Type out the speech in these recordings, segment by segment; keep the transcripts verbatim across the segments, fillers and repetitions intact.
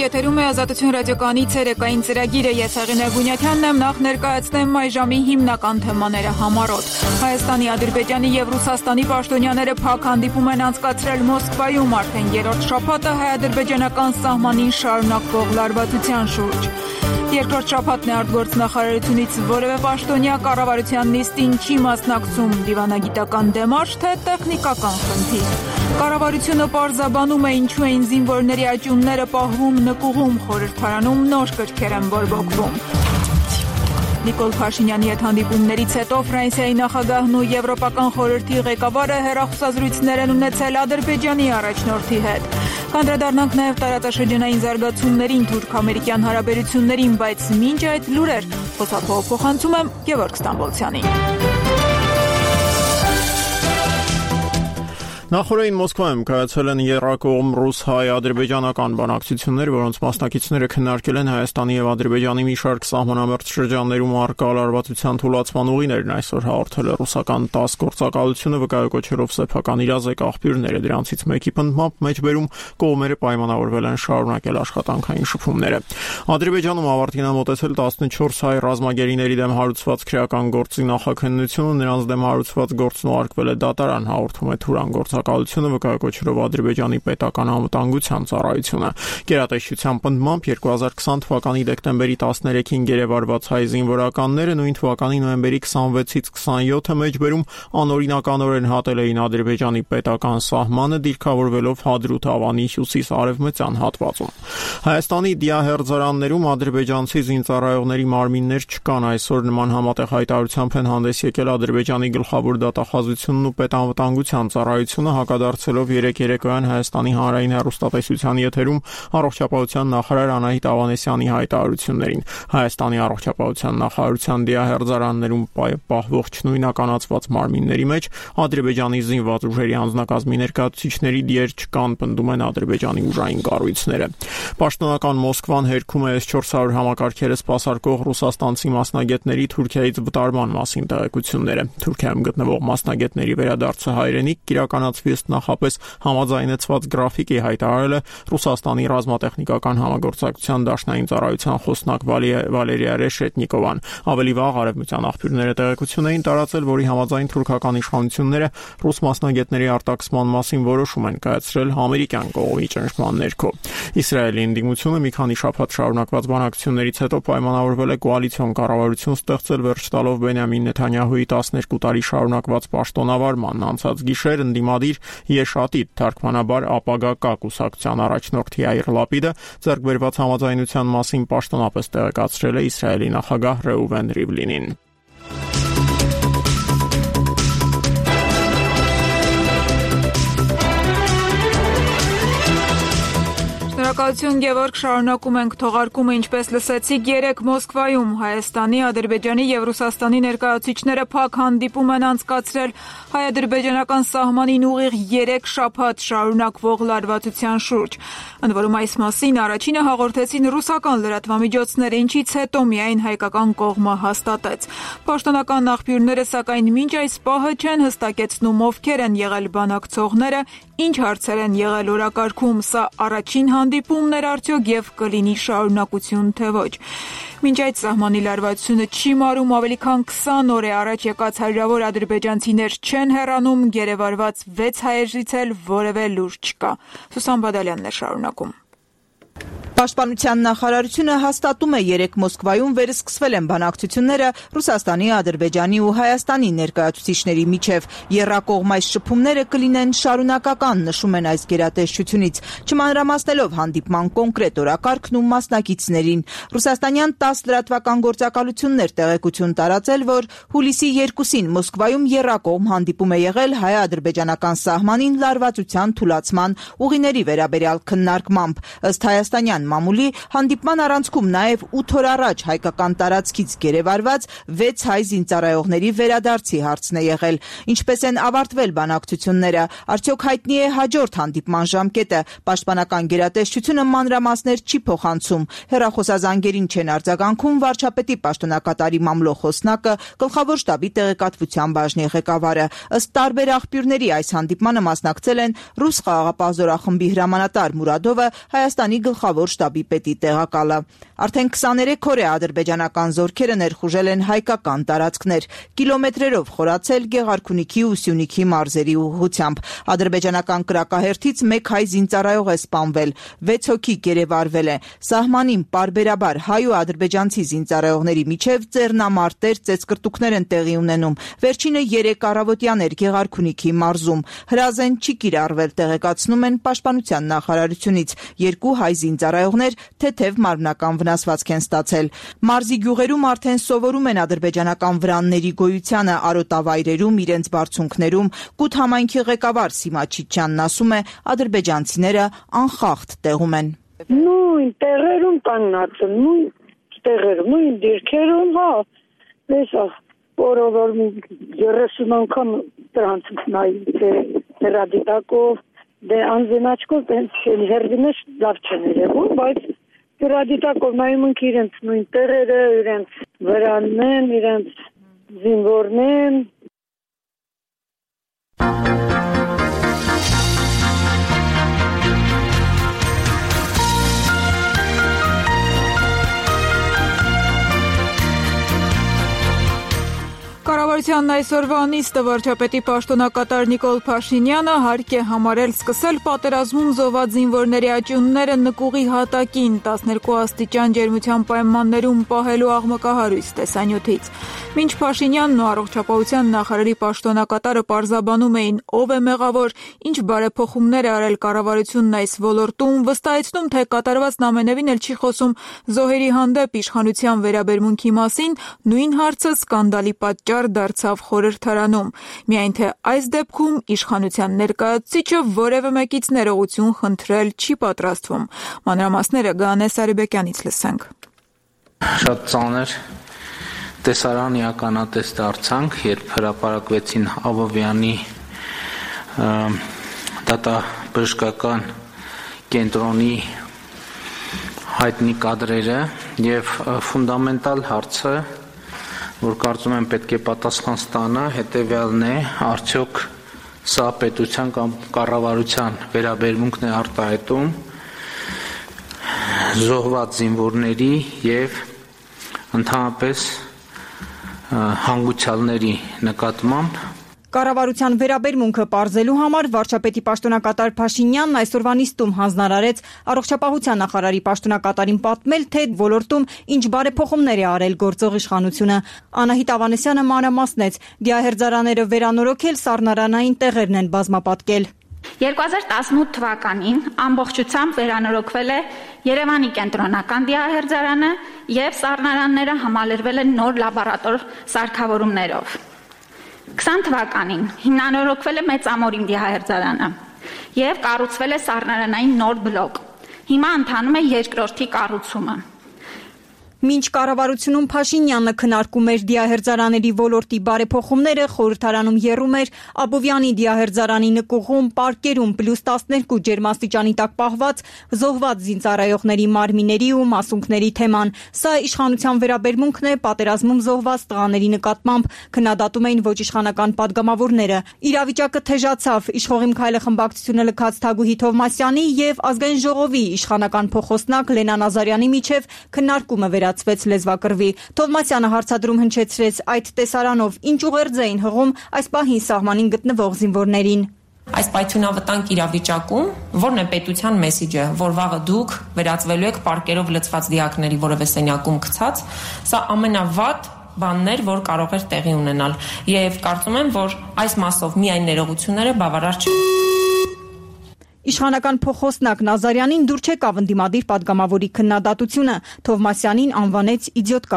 եթերում է Ազատություն ռադիոկայանի ցերեկային ծրագիրը, ես Հեղինե Գունյաթյանն եմ, նախ ներկայացնեմ այժմի հիմնական թեմաները համառոտ։ Հայաստանի, Ադրբեջանի և Ռուսաստանի պաշտոնյաները փակ հանդիպում են անցկացրել Մոսկվայում, արդեն երրորդ շաբաթը հայ-ադրբեջանական սահմանին շարունակվող լարվածության շուրջ։ Երկրորդ շաբաթն է արտգործնախարարությունից որևէ պաշտոնյա կառավարության նիստին չի մասնակցում, դիվանագիտական դեմարշ, թե տեխնիկական խնդիր։ Կառավարությունը պարզաբանում է ինչու էին զինվորների աճյունները պահվում նկուղում, խորհրդարանում նոր կրքեր են բորբոքվում։ Նիկոլ Փաշինյանի հետ հանդիպումներից հետո Ֆրանսիայի նախագահն ու Եվրոպական խորհրդի ղեկավարը հեռախոսազրույցներ են ունեցել Ադրբեջանի առաջնորդի հետ։ Կանդրադառնանք նաև տարածաշրջանային զարգացումներին, թուրք-ամերիկյան հարաբերություններին, բայց մինչ այդ լուրեր խոսափողով փոխանցում եմ Գևորգ Ստամբոլցյանին։ Նախորդին Մոսկվայում կայացել են եռակողմ ռուս-հայ-ադրբեջանական բանակցություններ, որոնց մասնակիցները քննարկել են Հայաստանի և Ադրբեջանի մի շարք սահմանամերձ շրջաններում առկա լարվածության թուլացման ուղիներն, այսօր հաղորդել է ռուսական տաս գործակալությունը, վկայակոչելով սեփական իրազեկ աղբյուրները, դրանցից մեկի պնդմամբ մեջբերում կողմերը պայմանավորվել են շարունակել աշխատանքային շփումները։ Ադրբեջանում ավարտին է մոտեցել տասնչորս հայ ռազմագերիների դեմ հարուցված քրեական գործի նախաքննությունը, նրանց դեմ հարուցված գործն ուղարկվել է դատարան, հաղորդում է Թուրան գործակալությունը, վկայակոչելով Ադրբեջանի պետական անվտանգության ծառայությունը։ Գերատեսչության պնդմամբ երկու հազար քսան թվականի դեկտեմբերի տասներեքին գերեվարված հայ զինվորականները նույն թվականի նոյեմբերի քսանվեցից քսանյոթը մեջբերում անօրինականորեն հատել էին Ադրբեջանի պետական սահմանը, դիրքավորվելով Հադրութ ավանի հյուսիս-արևմտյան հատվածում։ Հայաստանի դիահերձարաններում ադրբեջանցի զինծառայողների մարմիններ չկան, այսօր նման համատեղ հայտարարությամբ են հանդես եկել Ադրբեջանի գլխավոր դատախազությունն ու պետանվտանգության ծառայությունը, հակադարձելով երեկ երեկոյան Հայաստանի հանրային հեռուստատեսության եթերում առողջապահության նախարար Անահիտ Ավանեսյանի հայտարարություններին։ Հայաստանի առողջապահության նախարարության դիահերձարաններում պահվող չնույնականացված մարմինների մեջ Ադրբեջանի զինված ուժերի անձնակազմի ներկայացուցիչների դիեր չկան, պնդում են Ադրբեջանի ուժային կառույցները։ Պաշտոնական Մոսկվան հերքում է էս չորս հարյուր համակարգերը սպասարկող ռուսաստանցի մասնագետների Թուրքիայից վտարման մասին տեղեկությունները։ Թուրքիայում գտնվող մասնագետների վերադարձը հայրենիք կիրականացվի ըստ նախապես համաձայնեցված գրաֆիկի, հայտարարել է Ռուսաստանի ռազմատեխնիկական համագործակցության դաշնային ծառայության խոսնակ Վալերիա Ռեշետնիկովան։ Ավելի վաղ արևմտյան աղբյուրները տեղեկություն էին տարածել, որի համաձայն թուրքական իշխանությունները ռուս մասնագետների արտաքսման մասին որոշում են կայացրել ամերիկյան կողմի ճնշման ներքո։ Իսրայելի ընդդիմությունը մի քանի շաբաթ շարունակված բանակցություններից հետո պայմանավորվել է կոալիցիոն կառավարություն ստեղծել, վերջ տալով Բենյամին Նեթանյահուի տասներկու տարի շարունակված պաշտոնավարման։ Անցած գիշեր ընդդիմադիր Եշ Ատիդ, թարգմանաբար ապագա կա կուսակցության առաջնորդ Յայիր Լապիդը ձեռք բերված համաձայնության մասին պաշտոնապես տեղեկացրել է Իսրայելի նախագահ Ռեուվեն Ռիվլինին։ Շնորհակալություն Գևորգ, շարունակում ենք թողարկումը, ինչպես լսեցիք, երեկ Մոսկվայում Հայաստանի, Ադրբեջանի և Ռուսաստանի ներկայացուցիչները փակ հանդիպում են անցկացրել հայ-ադրբեջանական սահմանին ուղիղ երեք շաբաթ շարունակվող լարվածության շուրջ։ Ընդ որում այս մասին առաջինը հաղորդեցին ռուսական լրատվամիջոցները, ինչից հետո միայն հայկական կողմը հաստատեց։ Պաշտոնական աղբյուրները սակայն մինչ այս պահը չեն հստակեցնում ովքեր են եղել բանակցողները, ինչ հարցեր են եղել օրակարգում, սա առաջին հանդիպումն էր արդյոք և կլինի շարունակություն թե ոչ։ Մինչ այդ սահմանի լարվածությունը չի մարում, ավելի քան քսան օր է առաջ եկած հարյուրավոր ադրբեջանցիներ չեն հեռանում, գերեվարված վեց հայերից էլ որևէ լուր չկա։ Սուսան Բադալյանն է շարունակում։ Պաշտպանության նախարարությունը հաստատում է երեկ Մոսկվայում վերսկսվել են բանակցությունները Ռուսաստանի, Ադրբեջանի ու Հայաստանի ներկայացուցիչների միջև։ Եռակողմ այս շփումները կլինեն շարունակական, նշում են այս գերատեսչությունից, չմանրամասնելով հանդիպման կոնկրետ օրակարգն ու մասնակիցներին։ Ռուսաստանյան տաս լրատվական գործակալություններ տեղեկություն տարածել, որ հուլիսի երկուսին Մոսկվայում եռակողմ հանդիպում է եղել հայ-ադրբեջանական սահմանին լարվածության թուլացման ուղիների վերաբերյալ քննարկմամբ։ Ըստ հայաստանյան մամուլի, հանդիպման առանցքում նաև ութ օր առաջ հայկական տարածքից գերեվարված վեց հայ զինծառայողների վերադարձի հարցն է եղել։ Ինչպես են ավարտվել բանակցությունները, արդյոք հայտնի է հաջորդ հանդիպման ժամկետը, պաշտպանական գերատեսչությունը մանրամասներ չի փոխանցում։ Հեռախոսազանգերին չեն արձագանքում վարչապետի պաշտոնակատարի մամլո խոսնակը, գլխավոր շտաբի տեղեկատվության բաժնի ղեկավարը։ Ըստ տարբեր աղբյուրների այս հանդիպմանը մասնակցել են ռուս խաղաղապահ զորախմբի հրամանատար Մուրադովը, Հայաստանի գլխավոր շտաբի պետի տեղակալը։ Արդեն քսաներեք օր է ադրբեջանական զորքերը ներխուժել են հայկական տարածքներ, կիլոմետրերով խորացել Գեղարքունիքի ու Սյունիքի մարզերի ուղղությամբ։ Ադրբեջանական կրակահերթից մեկ հայ զինծառայող է սպանվել, վեց հոգի գերեվարվել է։ Սահմանին պարբերաբար հայ ու ադրբեջանցի զինծառայողների միջև ձեռնամարտեր, ծեծկրտուկներ են տեղի ունենում։ Վերջինը երեք առավոտյան էր Գեղարքունիքի մարզում։ Հրազեն չի կիրառվել, տեղեկացնում են Պաշտպանության նախարարությունից։ Երկու հայ զինծառայողներ թեթև մարմնական վնասվածք են ստացել։ Մարզի գյուղերում արդեն սովորում են ադրբեջանական վրանների գոյությանը, արոտավայրերում, իրենց բարձունքներում։ Կուտ համայնքի ղեկավար Սիմա Չիչյանն ասում է, ադրբեջանցիները անխախտ տեղում են։ Նույն տեղերում տաննացը, նույն տեղերում, նույն դիրքերում, հա, տեսա, որով երեսուն անգամ դրանց նայում, թե ռադիտակով, դե անձնաչկով, տենց հերվինեշ լավ չեն երևում, բայց ռադիտակով նայում ենք իրենց նույն տեղերը, իրենց վրանն, իրենց զինվորն։ Կառավարությանն այսօրվա նիստը վարչապետի պաշտոնակատար Նիկոլ Փաշինյանը հարկ է համարել սկսել պատերազմում զոհված զինվորների աճյունները նկուղի հատակին տասներկու աստիճան ջերմության պայմաններում պահելու աղմկահարույց տեսանյութից։ Մինչ Փաշինյանն ու առողջապահության նախարարի պաշտոնակատարը պարզաբանում էին, ով է մեղավոր, ինչ բարեփոխումներ է արել կառավարությունն այս ոլորտում, վստահեցնում, թե կատարվածն ամենևին էլ չի խոսում զոհերի հանդեպ իշխանության վերաբերմունքի մասին, նույն հարցը սկանդալի պատճառ դարձավ խորհրդարանում։ Միայն թե այս դեպքում իշխանության ներկայացուցիչը որևէ մեկից ներողություն խնդրել չի պատրաստվում։ Մանրամասները Գանե Սարիբեկյանից լսենք։ Շատ ծանր տեսարան ականատես դարձանք, երբ հրապարակվեցին Աբովյանի դատաբժշկական կենտրոնի հայտնի կադրերը եւ ֆունդամենտալ հարցը, որ կարծում եմ պետք է պատասխան ստանա, հետեւյալն է, արդյոք սա պետության կամ կառավարության վերաբերմունքն է արտահայտում զոհված զինվորների եւ ընդհանրապես հանգուցյալների նկատմամբ։ Կառավարության վերաբերմունքը պարզելու համար վարչապետի պաշտոնակատար Փաշինյանն այսօրվա նիստում հանձնարարեց առողջապահության նախարարի պաշտոնակատարին պատմել, թե ոլորտում ինչ բարեփոխումներ է արել գործող իշխանությունը։ Անահիտ Ավանեսյանը մանրամասնեց, դիահերձարանները վերանորոգել սառնարանային տեղերն են բազմապատկել։ երկու հազար տասնութ թվականին ամբողջությամբ վերանորոգվել է Երևանի կենտրոնական դիահերձարանը եւ սառնարանները համալրվել են նոր լաբորատոր սարքավորումներով։ քսան թվականին հիմնանորոգվել է Մեծամորին դիահերձարանը եւ կառուցվել է սառնարանային նոր բլոկ։ Հիմա ընթանում է երկրորդի կառուցումը։ Մինչ կառավարությունում Փաշինյանը քննարկում էր դիահերձարաների ոլորտի բարեփոխումները, խորհրդարանում եռում էր Աբովյանի դիահերձարանի նկուղում, պարկերում պլյուս տասներկու ջերմաստիճանի տակ պահված զոհված զինծառայողների մարմինների ու մասունքների թեման։ Սա իշխանության վերաբերմունքն է պատերազմում զոհված տղաների նկատմամբ, քննադատում էին ոչ իշխանական падգամավորները։ Իրավիճակը թեժացավ իշխողի Մքայլե խմբակցությունը լքած Թագուհի Թովմասյանի եւ Ազգային ժողովի իշխանական փոխոսնակ Լենա Նազարյանի միջև քննարկումը վերացվեց լեզվակռվի։ Թովմասյանը հարցադրում հնչեցրեց այդ տեսարանով ինչ ուղերձ էին հղում այս պահին սահմանին գտնվող զինվորներին։ Այս պայթյունավտանգ իրավիճակում ո՞րն է պետության մեսիջը, որ վաղը դուք վերածվելու եք պարկերով լցված դիակների որևէ սենյակում գցած, սա ամենավատ բանն էր, որ կարող էր տեղի ունենալ, եւ կարծում եմ, որ այս մասով միայն ներողությունները բավարար չեն։ Իշխանական փոխոսնակ Նազարյանին դուր չեկավ ընդդիմադիր падգամավորի քննադատությունը, Թովմասյանին անվանեց իդիոտկա։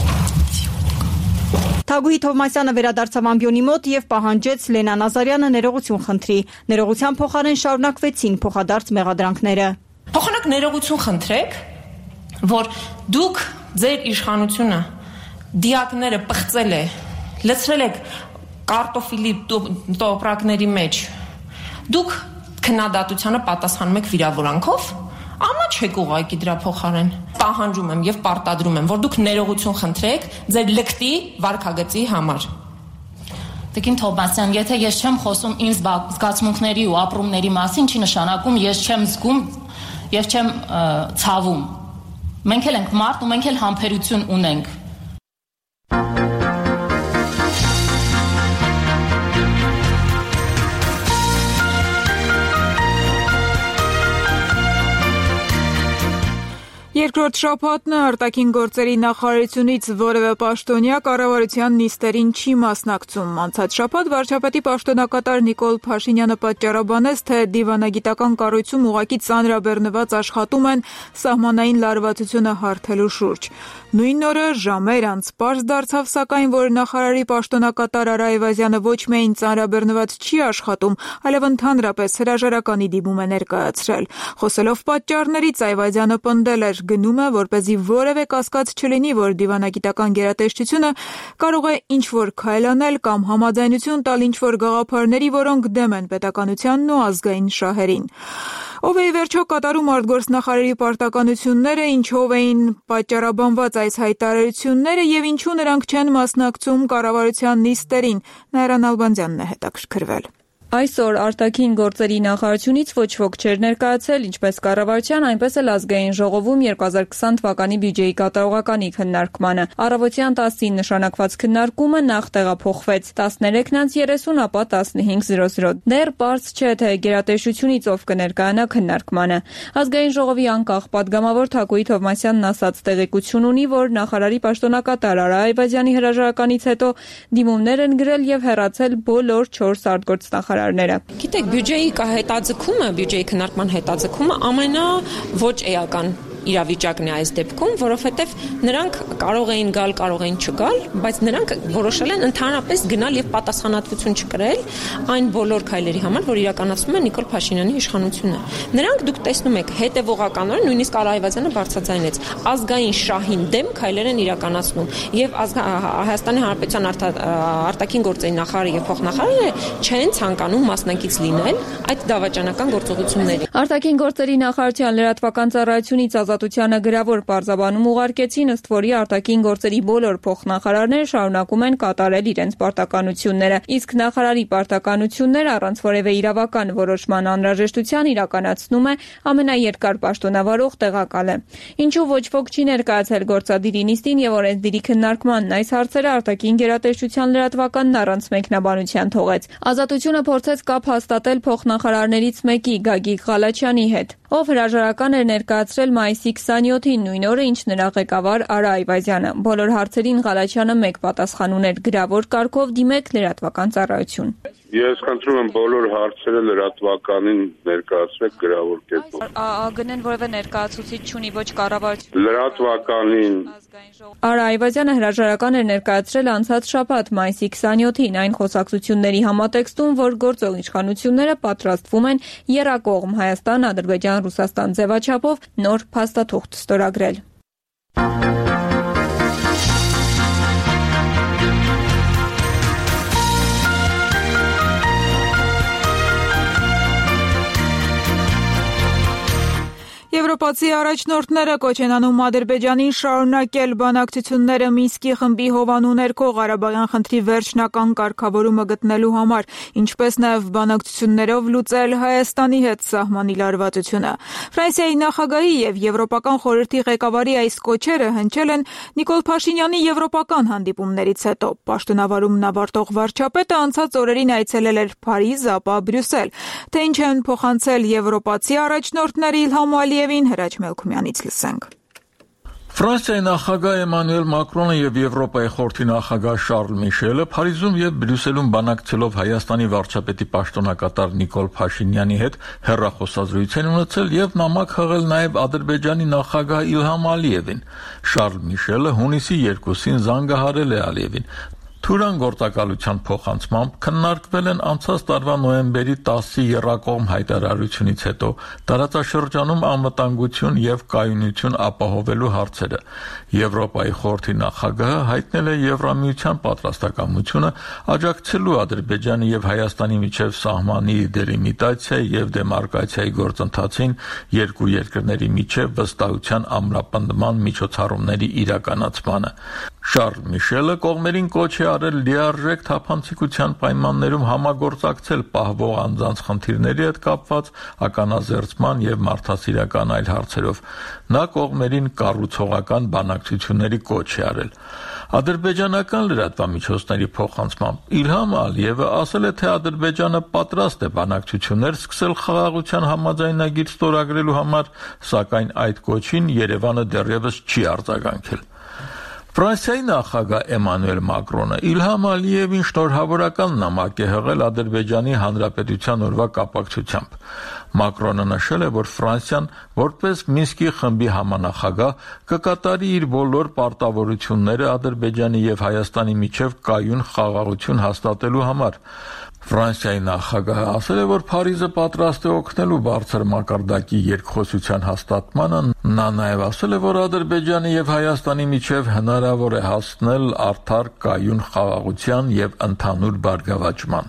Թագուհի Թովմասյանը վերադարձավ ամբիոնի մոտ եւ պահանջեց Լենա Նազարյանը ներողություն խնդրի։ Ներողության փոխարեն շարունակվեցին փոխադարձ մեղադրանքները։ Փոխանակ ներողություն խնդրեք, որ դուք ձեր իշխանությունը դիակները պղծել է, լցրել եք կարտոֆիլի տոպրակների մեջ։ Դուք քննադատությանը պատասխանում եք վիրավորանքով, ամաչեք ուղղակի դրա փոխարեն։ Պահանջում եմ եւ պարտադրում եմ, որ դուք ներողություն խնդրեք ձեր լկտի վարքագծի համար։ Տիկին Թովմասյան, եթե ես չեմ խոսում իմ զգացմունքների ու ապրումների մասին, չի նշանակում ես չեմ զգում եւ չեմ ցավում։ Մենք էլ ենք մարդ ու մենք էլ համբերություն ունենք։ Երկրորդ շաբաթն է արտաքին գործերի նախարարությունից որևէ պաշտոնյա կառավարության նիստերին չի մասնակցում։ Անցած շաբաթ վարչապետի պաշտոնակատար Նիկոլ Փաշինյանը պատճառաբանեց, թե դիվանագիտական կառույցում ուղղակի ծանրաբեռնված աշխատում են սահմանային լարվածությունը հարթելու շուրջ։ Նույն օրը ժամեր անց պարզ դարձավ սակայն, որ նախարարի պաշտոնակատար Արա Այվազյանը ոչ միայն ծանրաբեռնված չի աշխատում, այլև ընդհանրապես հրաժարականի դիմում է ներկայացրել։ Խոսելով պատճառներից Այվազյանը պնդել էր գնում է, որպեսզի որևէ կասկած չլինի, որ դիվանագիտական գերատեսչությունը կարող է ինչ-որ քայլ անել կամ համաձայնություն տալ ինչ-որ գաղափարների, որոնք դեմ են պետականությանն ու ազգային շահերին։ Ով է ի վերջո կատարում արտգործնախարարի պարտականությունները, ինչով էին պատճառաբանված այս հայտարարությունները եւ ինչու նրանք չեն մասնակցում կառավարության նիստերին, Նայրան Ալբանդյանն է հետաքրքրվել։ Այսօր արտաքին գործերի նախարարությունից ոչ ոք չէր ներկայացել, ինչպես կառավարության, այնպես էլ ազգային ժողովում երկու հազար քսան թվականի բյուջեի կատարողականի քննարկմանը։ Առավոտյան տասին նշանակված քննարկումը նախ տեղափոխվեց տասներեքն անց երեսուն, ապա տասնհինգ զրո զրո։ Դեռ պարզ չէ, թե գերատեսչությունից ով կներկայանա քննարկմանը։ Ազգային ժողովի անկախ падգամավոր Թակուհի Թովմասյանն ասաց տեղեկություն ունի, որ նախարարի պաշտոնակատար Արա Այվազյանի հրաժարականից հետո դիմումներ են գրել եւ հեռացել բոլոր չորս արտգործնախարարները։ Գիտեք, բյուջեի հետաձգումը, բյուջեի քննարկման հետաձգումը ամենա ոչ էական իրավիճակն է այս դեպքում, որովհետև նրանք կարող էին գալ, կարող էին չգալ, բայց նրանք որոշել են ընդհանրապես գնալ եւ պատասխանատվություն չկրել այն բոլոր քայլերի համար, որ իրականացնում է Նիկոլ Փաշինյանի իշխանությունը։ Նրանք, դուք տեսնում եք, հետևողականորեն նույնիսկ Արա Այվազյանը բարձրաձայնեց, ազգային շահին դեմ քայլեր են իրականացնում եւ Հայաստանի Հանրապետության արտաքին գործերի նախարարը եւ փոխնախարարը չեն ցանկանում մասնակից լինել այդ դավաճանական գործողությունների։ Արտաքին գործերի նախարարության լրատվական ծառայությունից Ազատությանը գրավոր պարզաբանում ուղարկեցին, ըստ որի արտաքին գործերի բոլոր փոխնախարարները շարունակում են կատարել իրենց պարտականությունները, իսկ նախարարի պարտականությունները առանց որևէ իրավական որոշման անհրաժեշտության իրականացնում է ամենաերկար պաշտոնավարող տեղակալը։ Ինչու ոչ ոք չի ներկայացել գործադիրի նիստին եւ օրենսդիրի քննարկմանն այս հարցերը արտաքին գերատեսչության լրատվականն առանց մեկնաբանության թողեց։ Ազատությունը փորձեց կապ հաստատել փոխնախարարներից մեկի Գագիկ Ղալաչյանի հետ, ով հրաժարական էր ներկայացրել մայիսի քսանյոթին, նույն օրը, ինչ նրա ղեկավար Արա Այվազյանը։ Բոլոր հարցերին Ղալաչյանը մեկ պատասխան ուներ գրավոր կարգով դիմեք լրատվական ծառայություն։ Ես խնդրում եմ բոլոր հարցերը լրատվականին ներկայացրեք գրավոր կերպով։ Ագնեն որևէ ներկայացուցիչ չունի, ոչ կառավարություն։ Լրատվականին։ Արա Այվազյանը հրաժարական էր ներկայացրել անցած շաբաթ մայիսի քսանյոթին այն խոսակցությունների համատեքստում, որ գործող իշխանությունները պատրաստվում են եռակողմ Հայաստան, Ադրբեջան, Ռուսաստան ձևաչափով նոր փաստաթուղթ ստորագրել։ Եվրոպացի առաջնորդները կոչ են անում Ադրբեջանին շարունակել բանակցությունները Մինսկի խմբի հովանու ներքո Ղարաբաղյան խնդրի վերջնական կարգավորումը գտնելու համար, ինչպես նաև բանակցություններով լուծել Հայաստանի հետ սահմանի լարվածությունը։ Ֆրանսիայի նախագահի եւ Եվրոպական խորհրդի ղեկավարի այս կոչերը հնչել են Նիկոլ Փաշինյանի եվրոպական հանդիպումներից հետո։ Պաշտոնավարումն ավարտող վարչապետը անցած օրերին այցելել էր Փարիզ, ապա Բրյուսել։ Թե ինչ են փոխանցել եվրոպացի առաջնորդները Իլհամ Ալիևին, Հրաչ Մելքումյանից լսենք։ Ֆրանսիայի նախագահ Էմանուել Մակրոնը եւ Եվրոպայի խորհրդի նախագահ Շարլ Միշելը Փարիզում եւ Բրյուսելում բանակցելով Հայաստանի վարչապետի պաշտոնակատար Նիկոլ Փաշինյանի հետ հեռախոսազրույց են ունեցել եւ նամակ հղել նաեւ Ադրբեջանի նախագահ Իլհամ Ալիևին։ Շարլ Միշելը հունիսի երկուսին զանգահարել է Ալիևին։ Թուրան գործակալության փոխանցմամբ քննարկվել են անցած տարվա նոյեմբերի տասի եռակողմ հայտարարությունից հետո տարածաշրջանում անվտանգություն եւ կայունություն ապահովելու հարցերը։ Եվրոպայի խորհրդի նախագահը հայտնել է Եվրամիության պատրաստակամությունը աջակցելու Ադրբեջանի եւ Հայաստանի միջև սահմանի դելիմիտացիայի եւ դեմարկացիայի գործընթացին երկու երկրների միջև վստահության ամրապնդման միջոցառումների իրականացմանը։ Շարլ Միշելը կողմերին կոչ է արել լիարժեք թափանցիկության պայմաններում համագործակցել պահվող անձանց խնդիրների հետ կապված ականազերծման եւ մարդասիրական այլ հարցերով։ Նա կողմերին կառուցողական բանակցությունների կոչ է արել։ Ադրբեջանական լրատվամիջոցների փոխանցմամբ Իլհամ Ալիևը ասել է, թե Ադրբեջանը պատրաստ է բանակցություններ սկսել խաղաղության համաձայնագիր ստորագրելու համար, սակայն այդ կոչին Երևանը դեռևս չի արձագանքել։ Ֆրանսիայի նախագահ Էմանուել Մակրոնը Իլհամ Ալիևին շնորհավորական նամակ է հղել Ադրբեջանի Հանրապետության օրվա կապակցությամբ։ Մակրոնը նշել է, որ Ֆրանսիան որպես Մինսկի խմբի համանախագահ կկատարի իր բոլոր պարտավորությունները Ադրբեջանի եւ Հայաստանի միջև կայուն խաղաղություն հաստատելու համար։ Ֆրանսիայի նախագահը ասել է, որ Փարիզը պատրաստ է օգնելու բարձր մակարդակի երկխոսության հաստատմանը։ Նա նաև ասել է, որ Ադրբեջանի եւ Հայաստանի միջև հնարավոր է հասնել արդար կայուն խաղաղության եւ ընդհանուր բարգավաճման։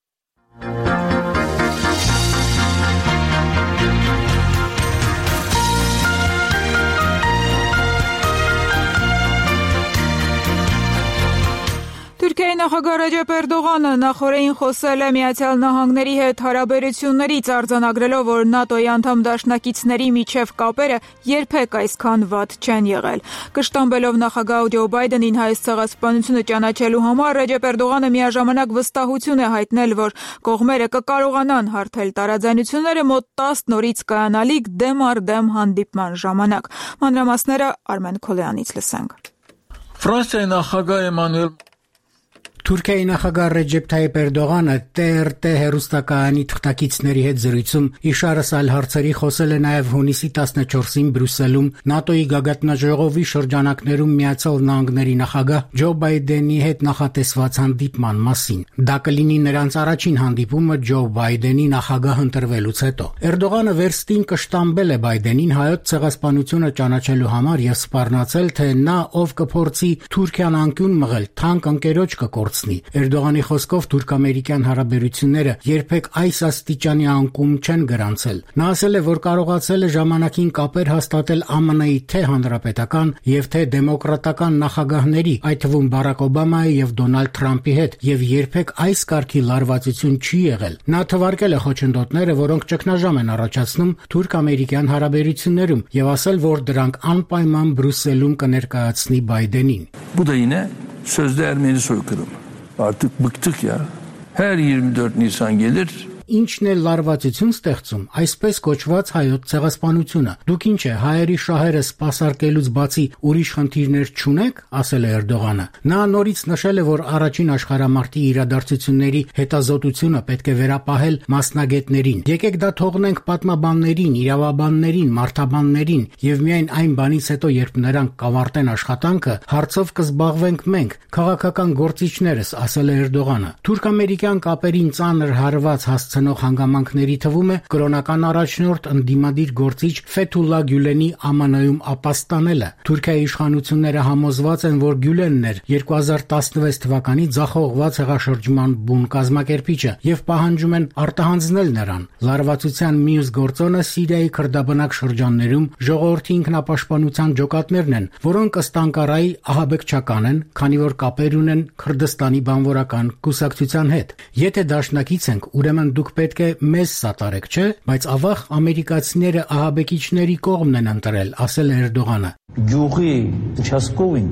Թուրքիայի նախագահ Ռեջեփ Էրդողանը նախորդին խոսել է Միացյալ Նահանգների հետ հարաբերություններից, արձանագրելով, որ ՆԱՏՕ-ի անդամ դաշնակիցների միջև կապերը երբեք այսքան վատ չեն եղել։ Կշտամբելով նախագահ Ջո Բայդենին հայոց ցեղասպանությունը ճանաչելու համար, Ռեջեփ Էրդողանը միաժամանակ վստահություն է հայտնել, որ կողմերը կկարողանան հարթել տարաձայնությունները մոտ տասը նորից կայանալիք դեմ առ դեմ հանդիպման ժամանակ։ Մանրամասները Արմեն Քոլյանից լսենք։ Ֆրանսիայի նախագահ Էմանուել Թուրքիայի նախագահ Ռեջեփ Թայիփ Էրդողանը T R T հեռուստակայանի թղթակիցների հետ զրույցում իշարս այլ հարցերի խոսել է նաև հունիսի տասնչորսին Բրյուսելում ՆԱՏՕ-ի գագաթնաժողովի շրջանակներում Միացյալ Նահանգների նախագահ Ջո Բայդենի հետ նախատեսված հանդիպման մասին։ Դա կլինի նրանց առաջին հանդիպումը Ջո Բայդենի նախագահ ընտրվելուց հետո։ Էրդողանը վերստին կշտամբել է Բայդենին հայոց ցեղասպանությունը ճանաչելու համար եւ սպառնացել, թե նա ով կփորձի Թուրքիան անկյուն մղել, թանկ ընկերոջ կկորցնի։ Էրդողանի խոսքով թուրք-ամերիկյան հարաբերությունները երբեք այս աստիճանի անկում չեն գրանցել։ Նա ասել է, որ կարողացել է ժամանակին կապեր հաստատել Α M N-ի թե հանրապետական եւ թե դեմոկրատական նախագահների, այդ թվում Բարակ Օբամայի եւ Դոնալդ Թրամփի հետ, եւ երբեք այս կարգի լարվածություն չի եղել։ Նա թվարկել է խոչընդոտները, որոնք ճգնաժամ են առաջացնում թուրք-ամերիկյան հարաբերություններում, եւ ասել, որ դրանք անպայման Բրյուսելում կներկայացնի Բայդենին։ Bu da yine sözde Ermeni soykırımı. Artık bıktık ya. Her yirmi dört Nisan gelir. Ինչն է լարվածություն ստեղծում, այսպես կոչված հայոց ցեղասպանությունը։ Դուք ինչ է, հայերի շահերը սպասարկելուց բացի ուրիշ խնդիրներ չունեք, ասել է Էրդողանը։ Նա նորից նշել է, որ առաջին աշխարհամարտի իրադարձությունների հետազոտությունը պետք է վերապահել մասնագետներին։ Եկեք դա թողնենք պատմաբաններին, իրավաբաններին, մարդաբաններին եւ միայն այն բանից հետո, երբ նրանք կավարտեն աշխատանքը, հարցով կզբաղվենք մենք, քաղաքական գործիչներս, ասել է Էրդողանը։ Թուրք-ամերիկյան կապերին ծանր հարված հասցնող հանգամանքների թվում է կրոնական առաջնորդ ընդդիմադիր գործիչ Ֆեթուլլա Գյուլենի Α M N-ում ապաստանելը։ Թուրքիայի իշխանությունները համոզված են, որ Գյուլենն էր երկու հազար տասնվեց թվականի ձախողված հեղաշրջման բուն կազմակերպիչը եւ պահանջում են արտահանձնել նրան։ Լարվածության մյուս գործոնը Սիրիայի քրդաբնակ շրջաններում ժողովրդի ինքնապաշտպանության ջոկատներն են, որոնք ըստ Անկարայի ահաբեկչական են, քանի որ կապեր ունեն Քրդստանի բանվորական կուսակցության հետ։ Եթե դաշնակից ենք, ուրեմն դուք պետք է մեզ սատարեք, չէ՞, բայց ավաղ ամերիկացիները ահաբեկիչների կողմն են ընտրել, ասել է Էրդողանը։ Գյուղի участковին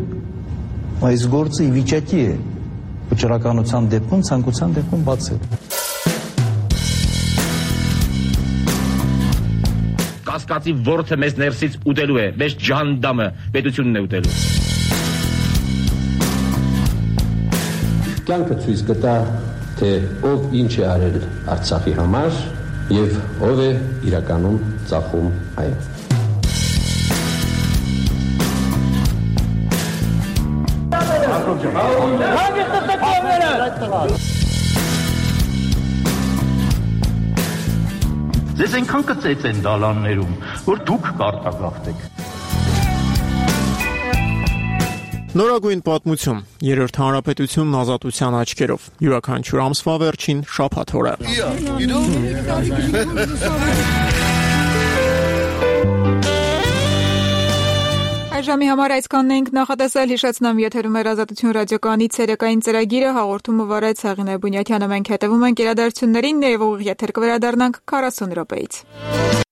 այս գործը ի վիճակի է վճռականության դեպքում, ցանկության դեպքում բացել։ Կասկածի ворթը մեզ ներսից ուտելու է, մեզ ջանդամը պետությունն է ուտելու։ Կյանքը ցույց կտա, թե ով ինչ է արել Արցախի համար եւ ով է իրականում ծախում այն։ Ձեզ այնքան կծեց են դալաններում, որ դուք կարտագաղթեք։ Նորագույն պատմություն, երրորդ հանրապետությունն ազատության աչքերով, յուրաքանչյուր ամսվա վերջին շաբաթ օրը։ Այժմ ժամի համար այսքանն էինք նախատեսել, հիշեցնեմ, եթերում էր Ազատություն ռադիոկայանի ցերեկային ծրագիրը, հաղորդումը վարեց Հեղինե Բունյաթյանը, մենք հետևում ենք իրադարձություններին, ներողող եթեր կվերադառնանք քառասուն րոպեից։